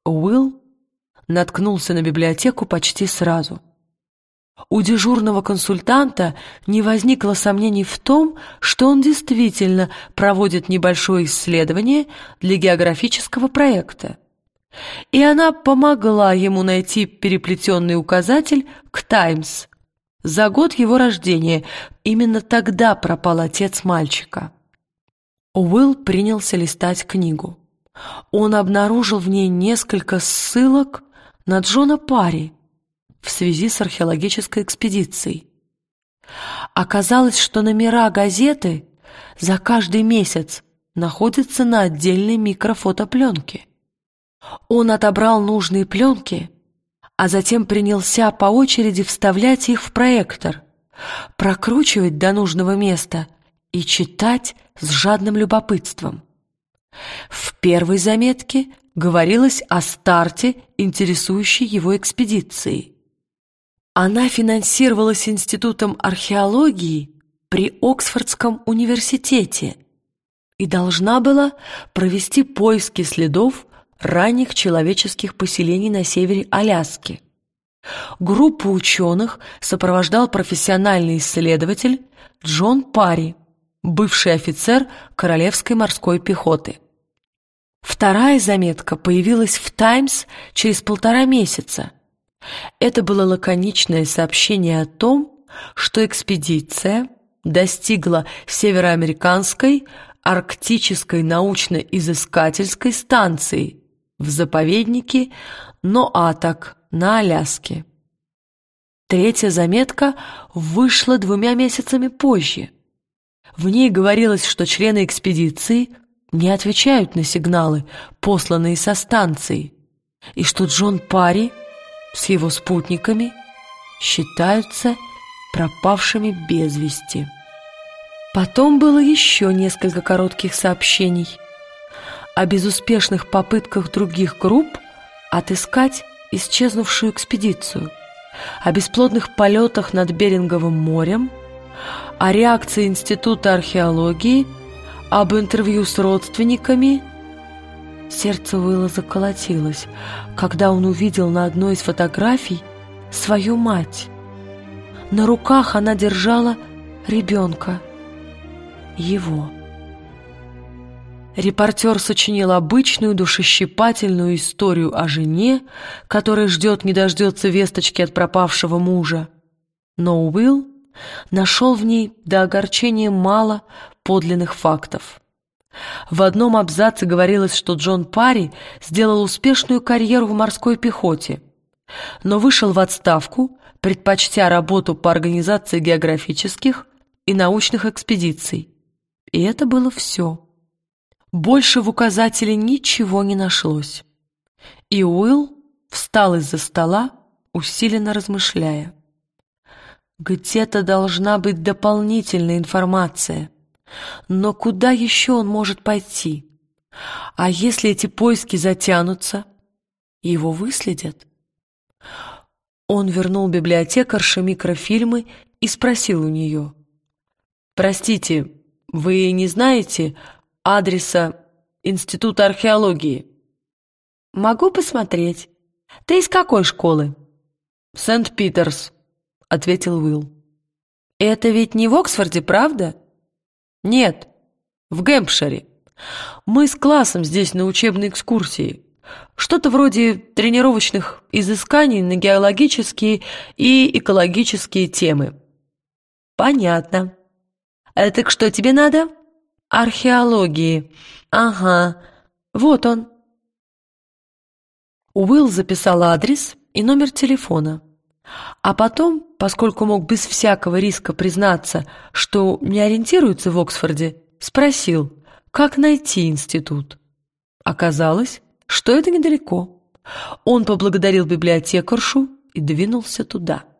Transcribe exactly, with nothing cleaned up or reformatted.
Уилл наткнулся на библиотеку почти сразу. У дежурного консультанта не возникло сомнений в том, что он действительно проводит небольшое исследование для географического проекта. И она помогла ему найти переплетенный указатель к «Таймс». За год его рождения именно тогда пропал отец мальчика. Уилл принялся листать книгу. Он обнаружил в ней несколько ссылок на Джона Парри в связи с археологической экспедицией. Оказалось, что номера газеты за каждый месяц находятся на отдельной микрофотопленке. Он отобрал нужные пленки, а затем принялся по очереди вставлять их в проектор, прокручивать до нужного места и читать с жадным любопытством. В первой заметке говорилось о старте интересующей его экспедиции. Она финансировалась Институтом археологии при Оксфордском университете и должна была провести поиски следов ранних человеческих поселений на севере Аляски. Группу ученых сопровождал профессиональный исследователь Джон Парри, бывший офицер Королевской морской пехоты. Вторая заметка появилась в «Таймс» через полтора месяца. Это было лаконичное сообщение о том, что экспедиция достигла североамериканской арктической научно-изыскательской станции в заповеднике Ноатак на Аляске. Третья заметка вышла двумя месяцами позже. В ней говорилось, что члены экспедиции не отвечают на сигналы, посланные со станции, и что Джон Парри с его спутниками считаются пропавшими без вести. Потом было еще несколько коротких сообщений о безуспешных попытках других групп отыскать исчезнувшую экспедицию, о бесплодных полетах над Беринговым морем, о реакции Института археологии, об интервью с родственниками. Сердце Уилла заколотилось, когда он увидел на одной из фотографий свою мать. На руках она держала ребенка, его. Репортер сочинил обычную душещипательную историю о жене, которая ждет не дождется весточки от пропавшего мужа. Но Уилл нашел в ней до огорчения мало подлинных фактов. В одном абзаце говорилось, что Джон Парри сделал успешную карьеру в морской пехоте, но вышел в отставку, предпочтя работу по организации географических и научных экспедиций. И это было все. Больше в указателе ничего не нашлось. И Уилл встал из-за стола, усиленно размышляя. Где-то должна быть дополнительная информация. Но куда еще он может пойти? А если эти поиски затянутся, его выследят? Он вернул библиотекарше микрофильмы и спросил у нее: «Простите, вы не знаете адреса Института археологии?» «Могу посмотреть. Ты из какой школы?» «Сент-Питерс», — ответил Уилл. «Это ведь не в Оксфорде, правда?» «Нет, в Гэмпшире. Мы с классом здесь на учебной экскурсии. Что-то вроде тренировочных изысканий на геологические и экологические темы». «Понятно. А так что тебе надо?» «Археологии. Ага, вот он». Уилл записал адрес и номер телефона. А потом, поскольку мог без всякого риска признаться, что не ориентируется в Оксфорде, спросил, как найти институт. Оказалось, что это недалеко. Он поблагодарил библиотекаршу и двинулся туда.